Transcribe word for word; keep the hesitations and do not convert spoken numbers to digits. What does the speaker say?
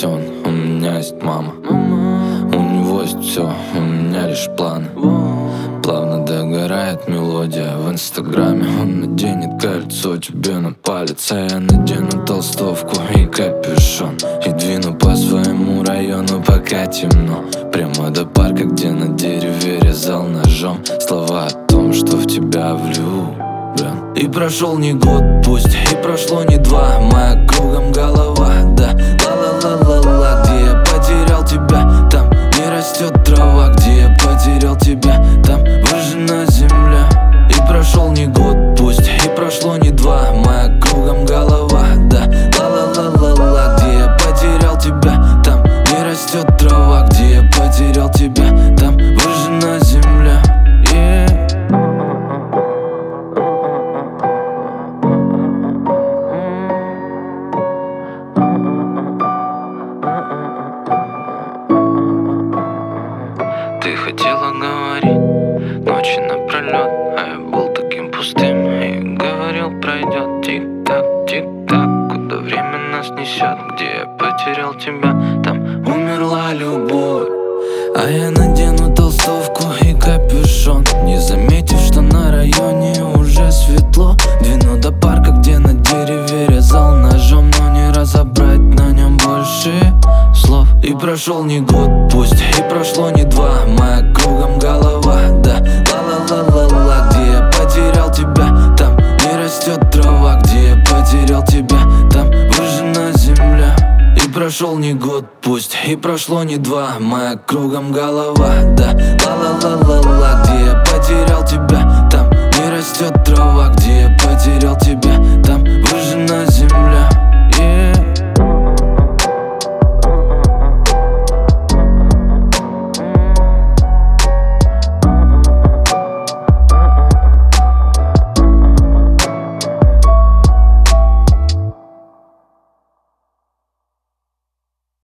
есть он, у меня есть мама. У него есть все, у меня лишь планы. Плавно догорает мелодия в инстаграме. Он наденет кольцо тебе на палец, а я надену толстовку и капюшон и двину по своему району, пока темно, прямо до парка, где на дереве резал ножом слова о том, что в тебя влюблен. И прошел не год, пусть, и прошло не два, моя кругом голова, да, ла-ла-ла-ла-ла. Где я потерял тебя, там не растет трава. Где я потерял тебя, там выжжена земля. И прошел не год, пусть, и прошло не два, моя кругом голова, да, ла-ла-ла-ла-ла. Где я потерял тебя, там не растет трава. Где я потерял тебя, там выжжена земля. Yeah. Ты хотела говорить ночи напролет, а я был таким пустым и говорил, пройдет тик-так, тик-так. Куда время нас несет, где я потерял тебя, там умерла любовь. А я надену толстовку и капюшон, не заметив, что на районе уже светло. Двину до парка, где на дереве резал ножом, но не разобрать на нем больше слов. И прошел не год, пусть, и прошло не два, моя кругом голова, да, ла-ла-ла-ла-ла. Где я потерял тебя, там не растет трава. Где я потерял тебя, там выжжена земля. И прошел не год, пусть, и прошло не два, моя кругом голова, да, ла-ла-ла-ла-ла. Где я потерял тебя,